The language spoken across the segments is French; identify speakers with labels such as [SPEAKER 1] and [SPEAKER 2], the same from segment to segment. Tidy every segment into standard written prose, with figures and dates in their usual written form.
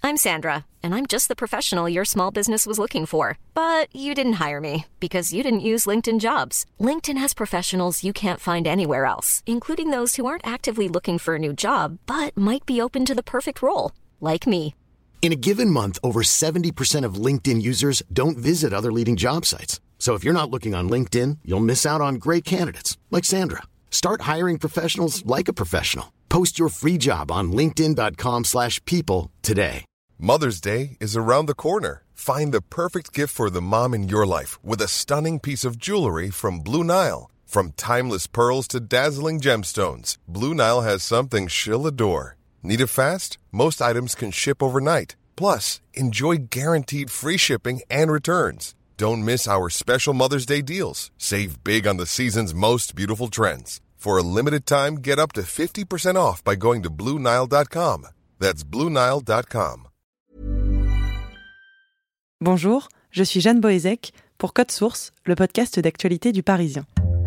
[SPEAKER 1] I'm Sandra, and I'm just the professional your small business was looking for. But you didn't hire me because you didn't use LinkedIn Jobs. LinkedIn has professionals you can't find anywhere else, including those who aren't actively looking for a new job, but might be open to the perfect role, like me.
[SPEAKER 2] In a given month, over 70% of LinkedIn users don't visit other leading job sites. So if you're not looking on LinkedIn, you'll miss out on great candidates like Sandra. Start hiring professionals like a professional. Post your free job on linkedin.com/people today.
[SPEAKER 3] Mother's Day is around the corner. Find the perfect gift for the mom in your life with a stunning piece of jewelry from Blue Nile. From timeless pearls to dazzling gemstones, Blue Nile has something she'll adore. Need it fast? Most items can ship overnight. Plus, enjoy guaranteed free shipping and returns. Don't miss our special Mother's Day deals. Save big on the season's most beautiful trends. For a limited time, get up to 50% off by going to BlueNile.com. That's BlueNile.com.
[SPEAKER 4] Bonjour, je suis Jeanne Boézek pour Code Source, le podcast d'actualité du Parisien.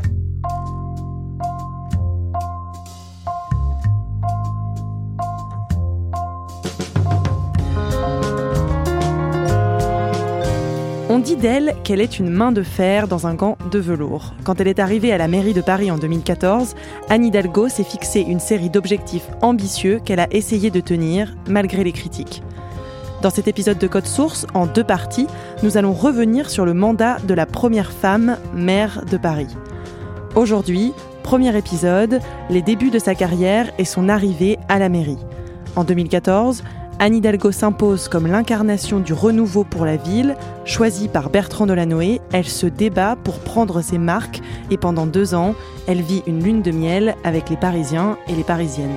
[SPEAKER 4] On dit d'elle qu'elle est une main de fer dans un gant de velours. Quand elle est arrivée à la mairie de Paris en 2014, Anne Hidalgo s'est fixé une série d'objectifs ambitieux qu'elle a essayé de tenir malgré les critiques. Dans cet épisode de Code Source, en 2 parties, nous allons revenir sur le mandat de la première femme maire de Paris. Aujourd'hui, premier épisode, les débuts de sa carrière et son arrivée à la mairie. En 2014, Anne Hidalgo s'impose comme l'incarnation du renouveau pour la ville. Choisie par Bertrand Delanoë, elle se débat pour prendre ses marques et pendant 2 ans, elle vit une lune de miel avec les Parisiens et les Parisiennes.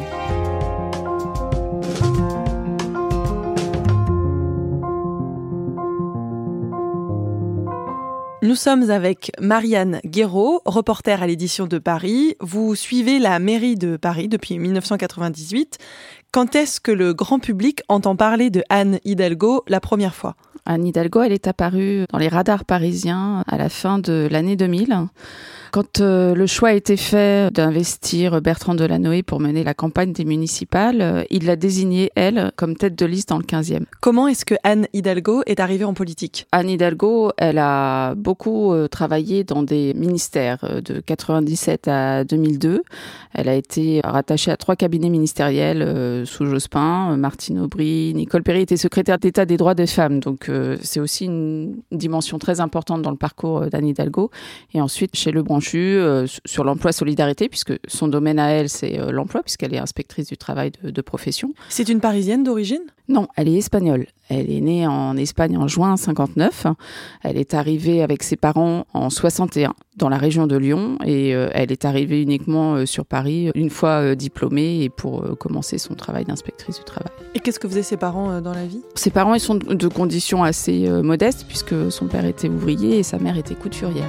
[SPEAKER 4] Nous sommes avec Marianne Guéraud, reporter à l'édition de Paris. Vous suivez la mairie de Paris depuis 1998. Quand est-ce que le grand public entend parler de Anne Hidalgo la première fois ?
[SPEAKER 5] Anne Hidalgo, elle est apparue dans les radars parisiens à la fin de l'année 2000. Quand le choix a été fait d'investir Bertrand Delanoë pour mener la campagne des municipales, il l'a désignée, elle, comme tête de liste dans le 15e.
[SPEAKER 4] Comment est-ce que Anne Hidalgo est arrivée en politique ?
[SPEAKER 5] Anne Hidalgo, elle a beaucoup travaillé dans des ministères de 97 à 2002. Elle a été rattachée à 3 cabinets ministériels sous Jospin. Martine Aubry, Nicole Péry était secrétaire d'État des droits des femmes. Donc c'est aussi une dimension très importante dans le parcours d'Anne Hidalgo. Et ensuite, chez Lebranchu, sur l'emploi solidarité, puisque son domaine à elle, c'est l'emploi, puisqu'elle est inspectrice du travail de profession.
[SPEAKER 4] C'est une Parisienne d'origine ?
[SPEAKER 5] Non, elle est espagnole. Elle est née en Espagne en juin 59. Elle est arrivée avec ses parents en 61 dans la région de Lyon et elle est arrivée uniquement sur Paris une fois diplômée et pour commencer son travail d'inspectrice du travail.
[SPEAKER 4] Et qu'est-ce que faisaient ses parents dans la vie ?
[SPEAKER 5] Ses parents, ils sont de conditions assez modestes puisque son père était ouvrier et sa mère était couturière.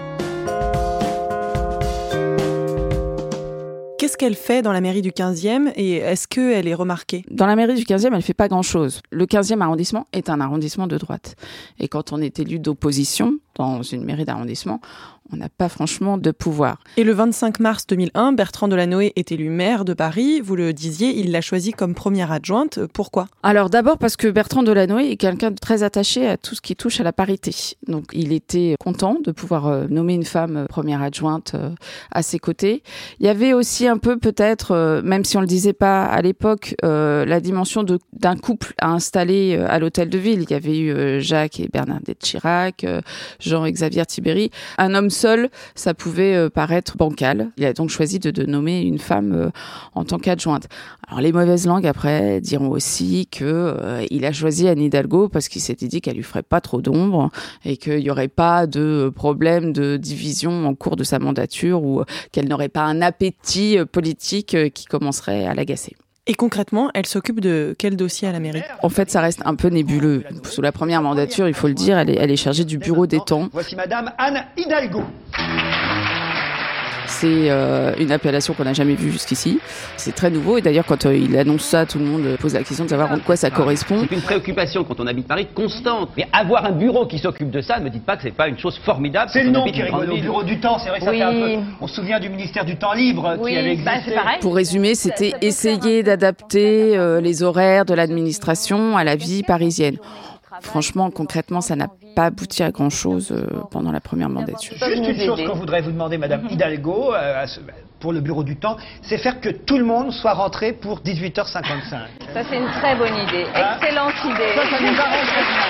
[SPEAKER 4] Qu'est-ce qu'elle fait dans la mairie du 15e et est-ce qu'elle est remarquée ?
[SPEAKER 5] Dans la mairie du 15e, elle ne fait pas grand-chose. Le 15e arrondissement est un arrondissement de droite. Et quand on est élu d'opposition dans une mairie d'arrondissement, on n'a pas franchement de pouvoir.
[SPEAKER 4] Et le 25 mars 2001, Bertrand Delanoë est élu maire de Paris. Vous le disiez, il l'a choisi comme première adjointe. Pourquoi ?
[SPEAKER 5] Alors d'abord parce que Bertrand Delanoë est quelqu'un de très attaché à tout ce qui touche à la parité. Donc il était content de pouvoir nommer une femme première adjointe à ses côtés. Il y avait aussi un peu peut-être, même si on le disait pas à l'époque, la dimension d'un couple à installer à l'hôtel de ville. Il y avait eu Jacques et Bernadette Chirac, Jean et Xavier Tibéri. Un homme seul, ça pouvait paraître bancal. Il a donc choisi de nommer une femme en tant qu'adjointe. Alors les mauvaises langues après diront aussi que il a choisi Anne Hidalgo parce qu'il s'était dit qu'elle lui ferait pas trop d'ombre et qu'il y aurait pas de problème de division en cours de sa mandature ou qu'elle n'aurait pas un appétit politique qui commencerait à l'agacer.
[SPEAKER 4] Et concrètement, elle s'occupe de quel dossier à la mairie ?
[SPEAKER 5] En fait, ça reste un peu nébuleux. Sous la première mandature, il faut le dire, elle est chargée du bureau des temps.
[SPEAKER 6] Voici Madame Anne Hidalgo.
[SPEAKER 5] C'est une appellation qu'on n'a jamais vue jusqu'ici. C'est très nouveau et d'ailleurs quand il annonce ça, tout le monde pose la question de savoir en quoi ça correspond.
[SPEAKER 6] C'est une préoccupation quand on habite Paris constante. Mais avoir un bureau qui s'occupe de ça, ne me dites pas que c'est pas une chose formidable.
[SPEAKER 7] C'est le nom qui rigole, au bureau du temps, c'est vrai que ça
[SPEAKER 8] oui.
[SPEAKER 7] fait un peu... On se souvient du ministère du temps libre qui avait existé.
[SPEAKER 8] C'est pareil.
[SPEAKER 5] Pour résumer, c'était essayer d'adapter les horaires de l'administration à la vie parisienne. Franchement, concrètement, ça n'a pas abouti à grand-chose pendant la première mandature.
[SPEAKER 7] Juste une chose qu'on voudrait vous demander, Madame Hidalgo, pour le bureau du temps, c'est faire que tout le monde soit rentré pour 18h55.
[SPEAKER 8] Ça, c'est une très bonne idée. Excellente idée.
[SPEAKER 7] Ça nous arrange.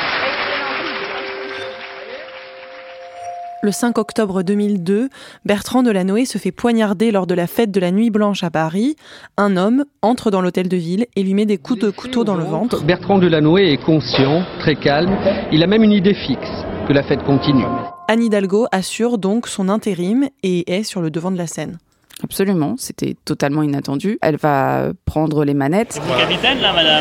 [SPEAKER 4] Le 5 octobre 2002, Bertrand Delanoë se fait poignarder lors de la fête de la Nuit Blanche à Paris. Un homme entre dans l'hôtel de ville et lui met des coups de couteau dans le ventre.
[SPEAKER 9] Bertrand Delanoë est conscient, très calme. Il a même une idée fixe, que la fête continue.
[SPEAKER 4] Anne Hidalgo assure donc son intérim et est sur le devant de la scène.
[SPEAKER 5] Absolument, c'était totalement inattendu. Elle va prendre les manettes.
[SPEAKER 10] Capitaine là, madame.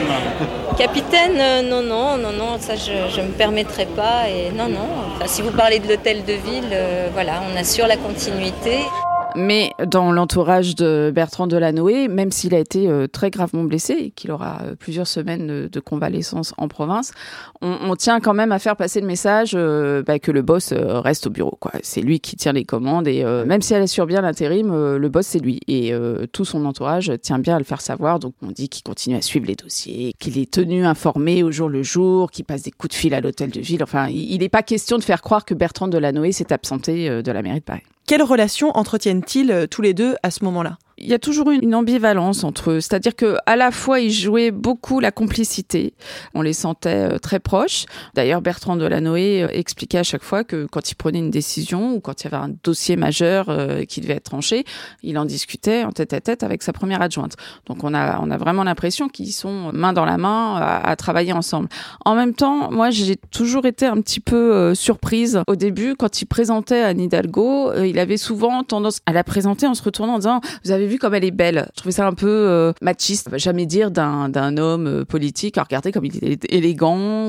[SPEAKER 11] Capitaine, non, ça je me permettrai pas. Et non. Enfin, si vous parlez de l'hôtel de ville, voilà, on assure la continuité.
[SPEAKER 5] Mais dans l'entourage de Bertrand Delanoë, même s'il a été très gravement blessé et qu'il aura plusieurs semaines de convalescence en province, on tient quand même à faire passer le message que le boss reste au bureau, quoi. C'est lui qui tient les commandes et même si elle assure bien l'intérim, le boss c'est lui. Et tout son entourage tient bien à le faire savoir. Donc on dit qu'il continue à suivre les dossiers, qu'il est tenu informé au jour le jour, qu'il passe des coups de fil à l'hôtel de ville. Enfin, il n'est pas question de faire croire que Bertrand Delanoë s'est absenté de la mairie de Paris.
[SPEAKER 4] Quelle relation entretiennent-ils tous les deux à ce moment-là ?
[SPEAKER 5] Il y a toujours une ambivalence entre eux, c'est-à-dire que à la fois ils jouaient beaucoup la complicité, on les sentait très proches. D'ailleurs Bertrand Delanoë expliquait à chaque fois que quand il prenait une décision ou quand il y avait un dossier majeur qui devait être tranché, il en discutait en tête à tête avec sa première adjointe. Donc on a vraiment l'impression qu'ils sont main dans la main à travailler ensemble. En même temps, moi j'ai toujours été un petit peu surprise au début quand il présentait Anne Hidalgo, il avait souvent tendance à la présenter en se retournant en disant « Vous avez vu comme elle est belle ». Je trouvais ça un peu machiste. Jamais dire d'un homme politique, regardez comme il est élégant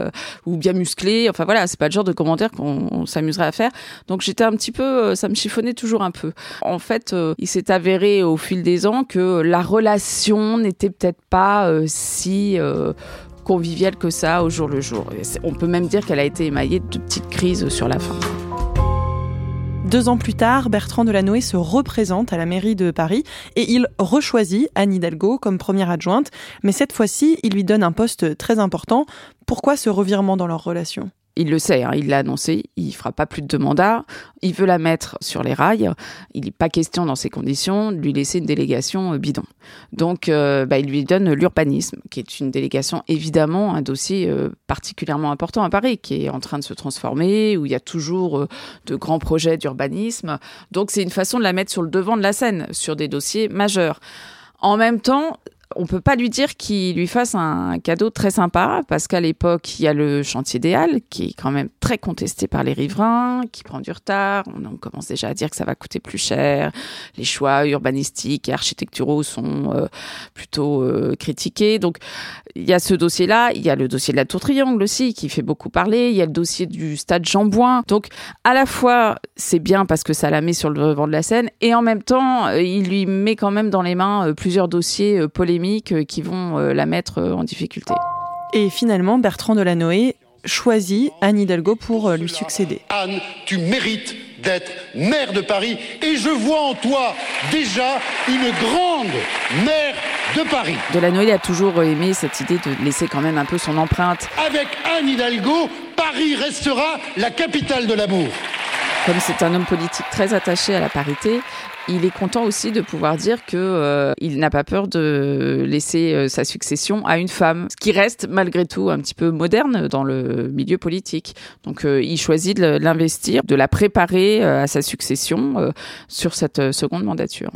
[SPEAKER 5] ou bien musclé. Enfin voilà, c'est pas le genre de commentaire qu'on s'amuserait à faire. Donc j'étais un petit peu, ça me chiffonnait toujours un peu. En fait, il s'est avéré au fil des ans que la relation n'était peut-être pas si conviviale que ça au jour le jour. On peut même dire qu'elle a été émaillée de petites crises sur la fin.
[SPEAKER 4] 2 ans plus tard, Bertrand Delanoë se représente à la mairie de Paris et il rechoisit Anne Hidalgo comme première adjointe. Mais cette fois-ci, il lui donne un poste très important. Pourquoi ce revirement dans leur relation ?
[SPEAKER 5] Il le sait, il l'a annoncé, il fera pas plus de 2 mandats, il veut la mettre sur les rails, il n'est pas question dans ces conditions de lui laisser une délégation bidon. Donc il lui donne l'urbanisme, qui est une délégation évidemment un dossier particulièrement important à Paris, qui est en train de se transformer, où il y a toujours de grands projets d'urbanisme. Donc c'est une façon de la mettre sur le devant de la scène, sur des dossiers majeurs. En même temps, on peut pas lui dire qu'il lui fasse un cadeau très sympa parce qu'à l'époque, il y a le chantier des Halles qui est quand même très contesté par les riverains, qui prend du retard. On commence déjà à dire que ça va coûter plus cher. Les choix urbanistiques et architecturaux sont plutôt critiqués. Donc, il y a ce dossier-là. Il y a le dossier de la Tour Triangle aussi qui fait beaucoup parler. Il y a le dossier du stade Jean-Bouin. Donc, à la fois, c'est bien parce que ça la met sur le devant de la scène et en même temps, il lui met quand même dans les mains plusieurs dossiers polémiques qui vont la mettre en difficulté.
[SPEAKER 4] Et finalement, Bertrand Delanoë choisit Anne Hidalgo pour lui succéder.
[SPEAKER 12] Anne, tu mérites d'être maire de Paris et je vois en toi déjà une grande maire de Paris.
[SPEAKER 5] Delanoë a toujours aimé cette idée de laisser quand même un peu son empreinte.
[SPEAKER 12] Avec Anne Hidalgo, Paris restera la capitale de l'amour.
[SPEAKER 5] Comme c'est un homme politique très attaché à la parité, il est content aussi de pouvoir dire qu'il n'a pas peur de laisser sa succession à une femme, ce qui reste malgré tout un petit peu moderne dans le milieu politique. Donc il choisit de l'investir, de la préparer à sa succession sur cette seconde mandature.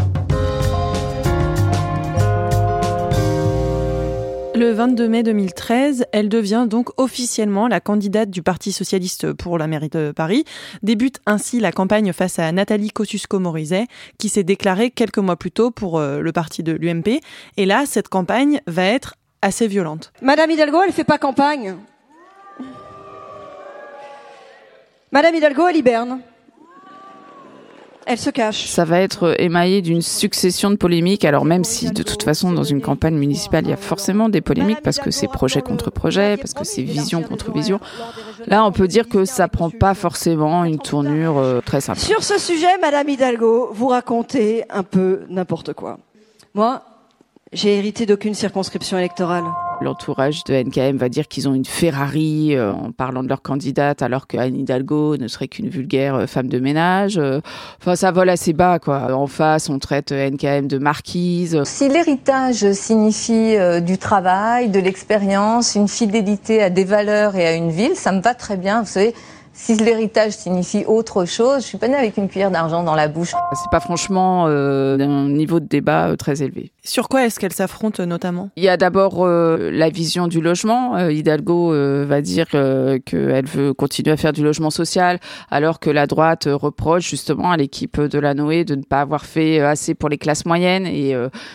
[SPEAKER 4] Le 22 mai 2013, elle devient donc officiellement la candidate du Parti socialiste pour la mairie de Paris. Débute ainsi la campagne face à Nathalie Kosciusko-Morizet, qui s'est déclarée quelques mois plus tôt pour le parti de l'UMP. Et là, cette campagne va être assez violente.
[SPEAKER 13] Madame Hidalgo, elle fait pas campagne. Madame Hidalgo, elle hiberne. elle se cache.
[SPEAKER 5] Ça va être émaillé d'une succession de polémiques. Alors même si de toute façon dans une campagne municipale il y a forcément des polémiques parce que c'est projet contre projet, parce que c'est vision contre vision. Là on peut dire que ça prend pas forcément une tournure très simple.
[SPEAKER 13] Sur ce sujet, Madame Hidalgo, vous racontez un peu n'importe quoi. Moi, j'ai hérité d'aucune circonscription électorale.
[SPEAKER 5] L'entourage de NKM va dire qu'ils ont une Ferrari en parlant de leur candidate, alors qu'Anne Hidalgo ne serait qu'une vulgaire femme de ménage. Enfin, ça vole assez bas, quoi. En face, on traite NKM de marquise.
[SPEAKER 8] Si l'héritage signifie du travail, de l'expérience, une fidélité à des valeurs et à une ville, ça me va très bien. Vous savez, si l'héritage signifie autre chose, je suis pas née avec une cuillère d'argent dans la bouche.
[SPEAKER 5] C'est pas franchement un niveau de débat très élevé.
[SPEAKER 4] Sur quoi est-ce qu'elles s'affrontent notamment ?
[SPEAKER 5] Il y a d'abord la vision du logement. Hidalgo va dire qu'elle veut continuer à faire du logement social, alors que la droite reproche justement à l'équipe de Lanoé de ne pas avoir fait assez pour les classes moyennes et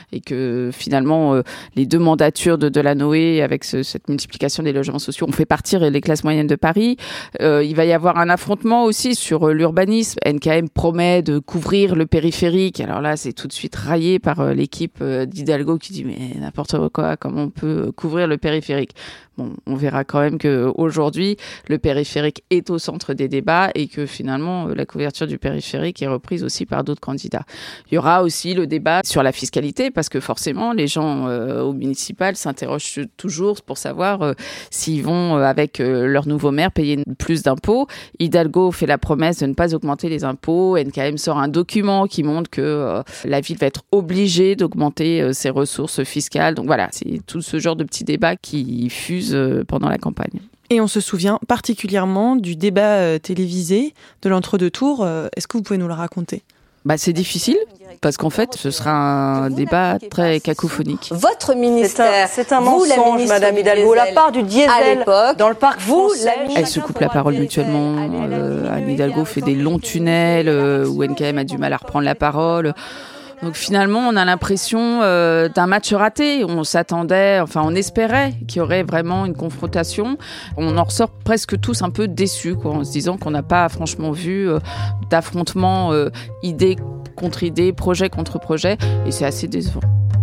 [SPEAKER 5] que finalement les deux mandatures de Lanoé avec cette multiplication des logements sociaux ont fait partir les classes moyennes de Paris. Il va y avoir un affrontement aussi sur l'urbanisme. NKM promet de couvrir le périphérique. Alors là, c'est tout de suite raillé par l'équipe d'Hidalgo qui dit mais n'importe quoi, comment on peut couvrir le périphérique ? Bon, on verra quand même qu'aujourd'hui, le périphérique est au centre des débats et que finalement, la couverture du périphérique est reprise aussi par d'autres candidats. Il y aura aussi le débat sur la fiscalité parce que forcément, les gens au municipal s'interrogent toujours pour savoir s'ils vont, avec leur nouveau maire, payer plus d'impôts. Hidalgo fait la promesse de ne pas augmenter les impôts. NKM sort un document qui montre que la ville va être obligée d'augmenter ses ressources fiscales. Donc voilà, c'est tout ce genre de petits débats qui fusent pendant la campagne.
[SPEAKER 4] Et on se souvient particulièrement du débat télévisé de l'entre-deux tours. Est-ce que vous pouvez nous le raconter ?
[SPEAKER 5] C'est difficile, parce qu'en fait, ce sera un débat très cacophonique.
[SPEAKER 8] Votre ministère,
[SPEAKER 13] c'est un mensonge, Madame Hidalgo. La part du diesel dans le parc français.
[SPEAKER 5] Elles se coupent la parole mutuellement. Anne Hidalgo fait des longs tunnels où NKM a du mal à reprendre la parole. Donc finalement, on a l'impression d'un match raté. On s'attendait, on espérait qu'il y aurait vraiment une confrontation. On en ressort presque tous un peu déçus, quoi, en se disant qu'on n'a pas franchement vu d'affrontement idée contre idée, projet contre projet. Et c'est assez décevant.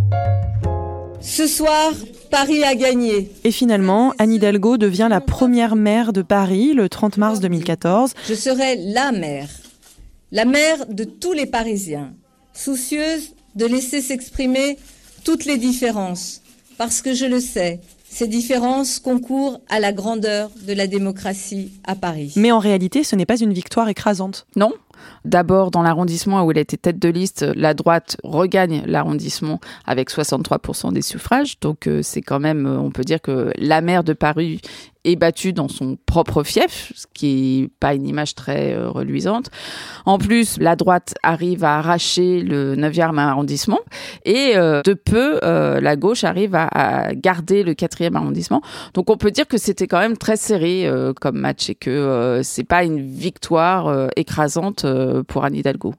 [SPEAKER 10] Ce soir, Paris a gagné.
[SPEAKER 4] Et finalement, Anne Hidalgo devient la première maire de Paris le 30 mars 2014.
[SPEAKER 10] Je serai la maire de tous les Parisiens. Soucieuse de laisser s'exprimer toutes les différences, parce que je le sais, ces différences concourent à la grandeur de la démocratie à Paris.
[SPEAKER 4] Mais en réalité, ce n'est pas une victoire écrasante.
[SPEAKER 5] Non. D'abord, dans l'arrondissement où elle était tête de liste, la droite regagne l'arrondissement avec 63% des suffrages. Donc, c'est quand même, on peut dire que la maire de Paris est battue dans son propre fief, ce qui n'est pas une image très reluisante. En plus, la droite arrive à arracher le 9e arrondissement et de peu, la gauche arrive à garder le 4e arrondissement. Donc, on peut dire que c'était quand même très serré comme match et que c'est pas une victoire écrasante pour Anne Hidalgo.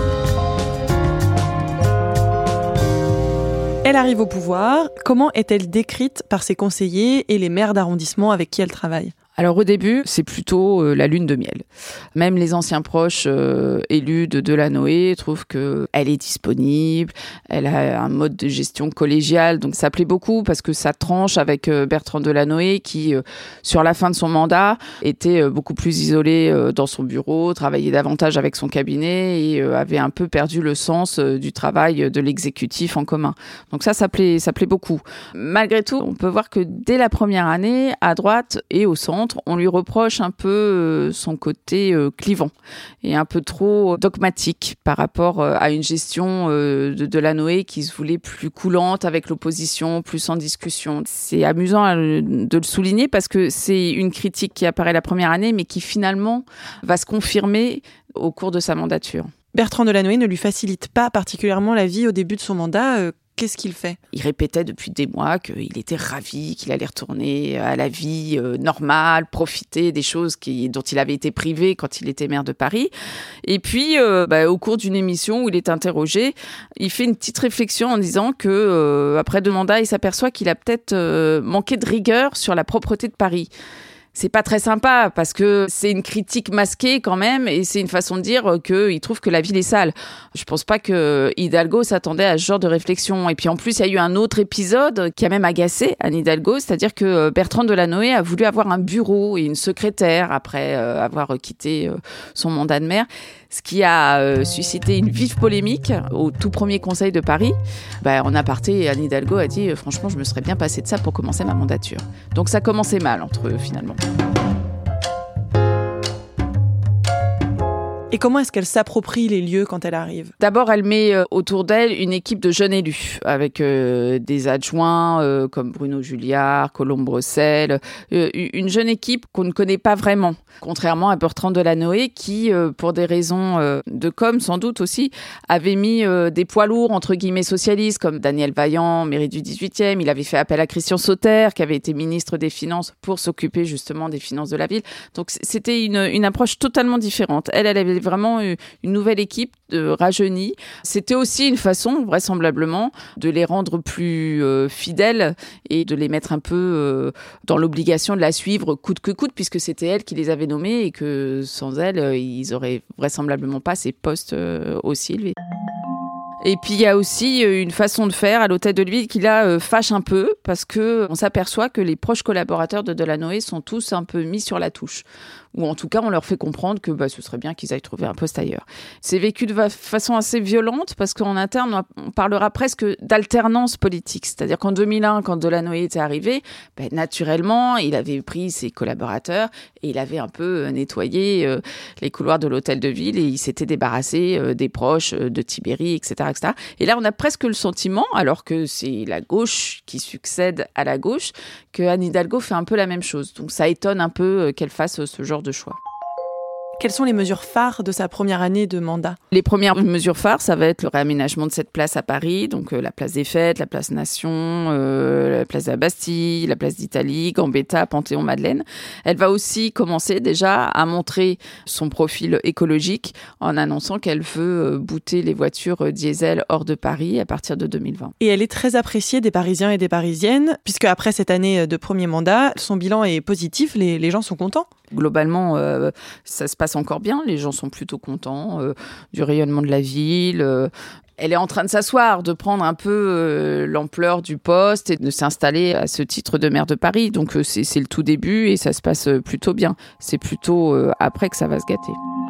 [SPEAKER 4] Elle arrive au pouvoir. Comment est-elle décrite par ses conseillers et les maires d'arrondissement avec qui elle travaille ?
[SPEAKER 5] Alors au début, c'est plutôt la lune de miel. Même les anciens proches élus de Delanoë trouvent qu'elle est disponible, elle a un mode de gestion collégial, donc ça plaît beaucoup parce que ça tranche avec Bertrand Delanoë qui, sur la fin de son mandat, était beaucoup plus isolé dans son bureau, travaillait davantage avec son cabinet et avait un peu perdu le sens du travail de l'exécutif en commun. Donc ça plaît beaucoup. Malgré tout, on peut voir que dès la première année, à droite et au centre, on lui reproche un peu son côté clivant et un peu trop dogmatique par rapport à une gestion de Delanoë qui se voulait plus coulante avec l'opposition, plus sans discussion. C'est amusant de le souligner parce que c'est une critique qui apparaît la première année mais qui finalement va se confirmer au cours de sa mandature.
[SPEAKER 4] Bertrand Delanoë ne lui facilite pas particulièrement la vie au début de son mandat. Qu'est-ce qu'il fait ?
[SPEAKER 5] Il répétait depuis des mois qu'il était ravi, qu'il allait retourner à la vie normale, profiter des choses dont il avait été privé quand il était maire de Paris. Et puis, au cours d'une émission où il est interrogé, il fait une petite réflexion en disant que après 2 mandats, il s'aperçoit qu'il a peut-être manqué de rigueur sur la propreté de Paris. c'est pas très sympa parce que c'est une critique masquée quand même et c'est une façon de dire qu'il trouve que la ville est sale. Je pense pas que Hidalgo s'attendait à ce genre de réflexion. Et puis en plus, il y a eu un autre épisode qui a même agacé Anne Hidalgo, c'est-à-dire que Bertrand Delanoë a voulu avoir un bureau et une secrétaire après avoir quitté son mandat de maire, ce qui a suscité une vive polémique au tout premier conseil de Paris. En aparté, Anne Hidalgo a dit franchement, je me serais bien passée de ça pour commencer ma mandature. Donc ça commençait mal entre eux finalement.
[SPEAKER 4] Et comment est-ce qu'elle s'approprie les lieux quand elle arrive ?
[SPEAKER 5] D'abord, elle met autour d'elle une équipe de jeunes élus, avec des adjoints comme Bruno Julliard, Colombe Brossel, une jeune équipe qu'on ne connaît pas vraiment, contrairement à Bertrand Delanoë qui, pour des raisons de com sans doute aussi, avait mis des poids lourds, entre guillemets, socialistes, comme Daniel Vaillant, mairie du 18e. Il avait fait appel à Christian Sauter, qui avait été ministre des Finances, pour s'occuper justement des finances de la ville. Donc c'était une approche totalement différente. Elle avait vraiment une nouvelle équipe rajeunie. C'était aussi une façon, vraisemblablement, de les rendre plus fidèles et de les mettre un peu dans l'obligation de la suivre coûte que coûte, puisque c'était elle qui les avait nommés et que sans elle, ils auraient vraisemblablement pas ces postes aussi élevés. Et puis il y a aussi une façon de faire à l'hôtel de ville qui là fâche un peu parce que on s'aperçoit que les proches collaborateurs de Delanoë sont tous un peu mis sur la touche. Ou en tout cas, on leur fait comprendre que ce serait bien qu'ils aillent trouver un poste ailleurs. C'est vécu de façon assez violente parce qu'en interne, on parlera presque d'alternance politique. C'est-à-dire qu'en 2001, quand Delanoë était arrivé, naturellement, il avait pris ses collaborateurs et il avait un peu nettoyé les couloirs de l'hôtel de ville et il s'était débarrassé des proches de Tibéri, etc., etc. Et là, on a presque le sentiment, alors que c'est la gauche qui succède à la gauche, que Anne Hidalgo fait un peu la même chose. Donc ça étonne un peu qu'elle fasse ce genre de choix.
[SPEAKER 4] Quelles sont les mesures phares de sa première année de mandat ?
[SPEAKER 5] Les premières mesures phares, ça va être le réaménagement de cette place à Paris, donc la place des Fêtes, la place Nation, la place de la Bastille, la place d'Italie, Gambetta, Panthéon-Madeleine. Elle va aussi commencer déjà à montrer son profil écologique en annonçant qu'elle veut booter les voitures diesel hors de Paris à partir de 2020.
[SPEAKER 4] Et elle est très appréciée des Parisiens et des Parisiennes, puisque après cette année de premier mandat, son bilan est positif, les gens sont contents.
[SPEAKER 5] Globalement, ça se passe encore bien. Les gens sont plutôt contents du rayonnement de la ville. Elle est en train de s'asseoir, de prendre un peu l'ampleur du poste et de s'installer à ce titre de maire de Paris. Donc c'est le tout début et ça se passe plutôt bien. C'est plutôt après que ça va se gâter.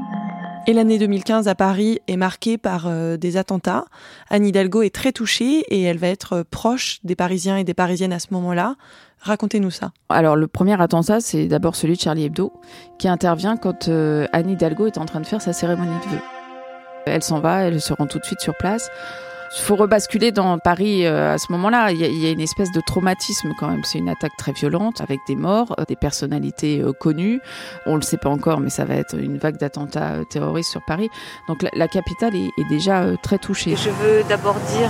[SPEAKER 4] Et l'année 2015 à Paris est marquée par des attentats. Anne Hidalgo est très touchée et elle va être proche des Parisiens et des Parisiennes à ce moment-là. Racontez-nous ça.
[SPEAKER 5] Alors, le premier attentat, c'est d'abord celui de Charlie Hebdo, qui intervient quand Anne Hidalgo est en train de faire sa cérémonie de vœux. Elle s'en va, elle se rend tout de suite sur place. Il faut rebasculer dans Paris à ce moment-là. Il y a une espèce de traumatisme quand même. C'est une attaque très violente avec des morts, des personnalités connues. On ne le sait pas encore, mais ça va être une vague d'attentats terroristes sur Paris. Donc la capitale est déjà très touchée.
[SPEAKER 10] Et je veux d'abord dire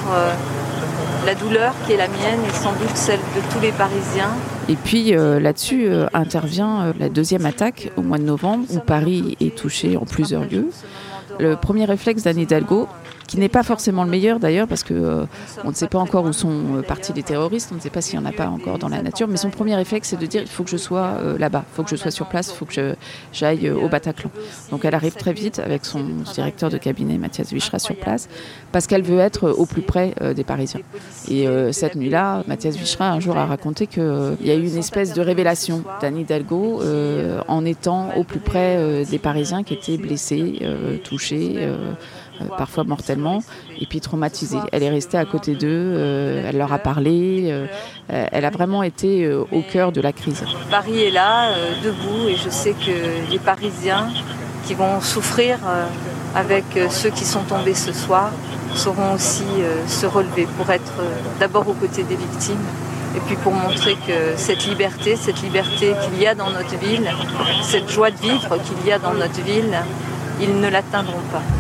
[SPEAKER 10] la douleur qui est la mienne et sans doute celle de tous les Parisiens.
[SPEAKER 5] Et puis là-dessus intervient la deuxième attaque au mois de novembre où Paris est touché en plusieurs lieux. Le premier réflexe d'Anne Hidalgo, qui n'est pas forcément le meilleur d'ailleurs, parce que on ne sait pas encore où sont partis les terroristes, on ne sait pas s'il n'y en a pas encore dans la nature, mais son premier réflexe, c'est de dire il faut que je sois là-bas, il faut que je sois sur place, il faut que j'aille au Bataclan. Donc elle arrive très vite avec son directeur de cabinet, Mathias Vichra, sur place, parce qu'elle veut être au plus près des Parisiens. Et cette nuit-là, Mathias Vichra, un jour, a raconté qu'il y a eu une espèce de révélation d'Anne Hidalgo en étant au plus près des Parisiens qui étaient blessés, touchés, parfois mortellement, et puis traumatisée. Elle est restée à côté d'eux, elle leur a parlé, elle a vraiment été au cœur de la crise.
[SPEAKER 10] Paris est là, debout, et je sais que les Parisiens qui vont souffrir avec ceux qui sont tombés ce soir sauront aussi se relever pour être d'abord aux côtés des victimes, et puis pour montrer que cette liberté qu'il y a dans notre ville, cette joie de vivre qu'il y a dans notre ville, ils ne l'atteindront pas.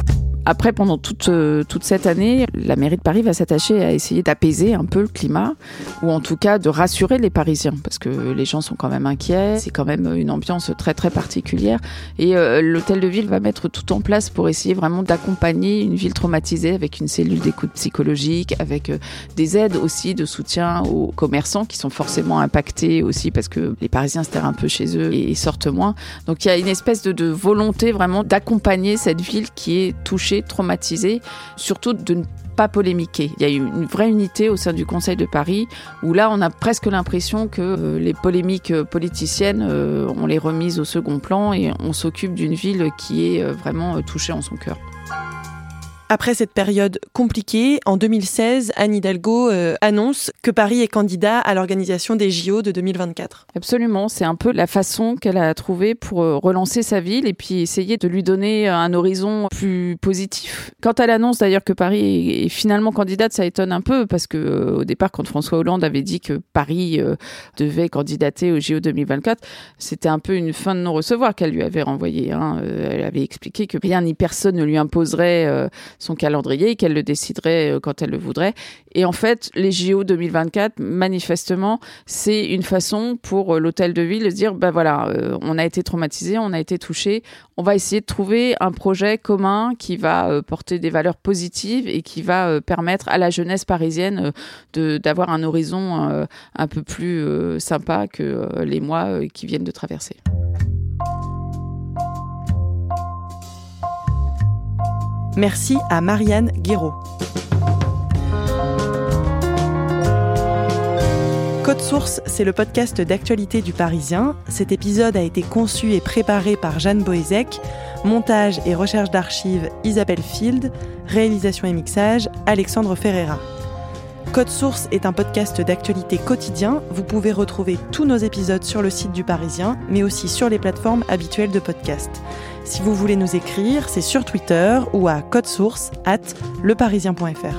[SPEAKER 5] Après, pendant toute cette année, la mairie de Paris va s'attacher à essayer d'apaiser un peu le climat, ou en tout cas de rassurer les Parisiens, parce que les gens sont quand même inquiets, c'est quand même une ambiance très très particulière, et l'hôtel de ville va mettre tout en place pour essayer vraiment d'accompagner une ville traumatisée avec une cellule d'écoute psychologique, avec des aides aussi de soutien aux commerçants qui sont forcément impactés aussi parce que les Parisiens se terrent un peu chez eux et sortent moins. Donc il y a une espèce de volonté vraiment d'accompagner cette ville qui est touchée, traumatisée, surtout de ne pas polémiquer. Il y a une vraie unité au sein du Conseil de Paris où là on a presque l'impression que les polémiques politiciennes on les remises au second plan et on s'occupe d'une ville qui est vraiment touchée en son cœur.
[SPEAKER 4] Après cette période compliquée, en 2016, Anne Hidalgo annonce que Paris est candidat à l'organisation des JO de 2024.
[SPEAKER 5] Absolument, c'est un peu la façon qu'elle a trouvée pour relancer sa ville et puis essayer de lui donner un horizon plus positif. Quand elle annonce d'ailleurs que Paris est finalement candidate, ça étonne un peu parce que au départ, quand François Hollande avait dit que Paris devait candidater aux JO 2024, c'était un peu une fin de non-recevoir qu'elle lui avait renvoyée. Elle avait expliqué que rien ni personne ne lui imposerait son calendrier, qu'elle le déciderait quand elle le voudrait. Et en fait, les JO 2024, manifestement, c'est une façon pour l'hôtel de ville de se dire, on a été traumatisé, on a été touché, on va essayer de trouver un projet commun qui va porter des valeurs positives et qui va permettre à la jeunesse parisienne d'avoir un horizon un peu plus sympa que les mois qui viennent de traverser.
[SPEAKER 4] Merci à Marianne Guéraud. Code Source, c'est le podcast d'actualité du Parisien. Cet épisode a été conçu et préparé par Jeanne Boézek. Montage et recherche d'archives, Isabelle Field. Réalisation et mixage, Alexandre Ferreira. Code Source est un podcast d'actualité quotidien. Vous pouvez retrouver tous nos épisodes sur le site du Parisien, mais aussi sur les plateformes habituelles de podcast. Si vous voulez nous écrire, c'est sur Twitter ou à codesource@leparisien.fr.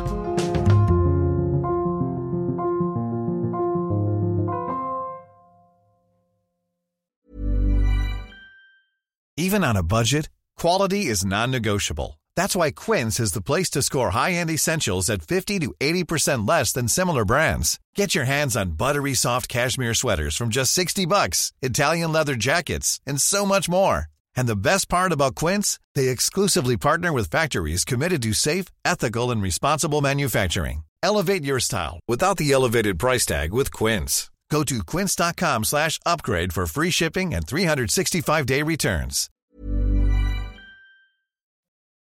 [SPEAKER 14] Even on a budget, quality is non-negotiable. That's why Quince is the place to score high-end essentials at 50 to 80% less than similar brands. Get your hands on buttery soft cashmere sweaters from just $60, Italian leather jackets, and so much more. And the best part about Quince, they exclusively partner with factories committed to safe, ethical, and responsible manufacturing. Elevate your style without the elevated price tag with Quince. Go to quince.com/upgrade for free shipping and 365-day returns.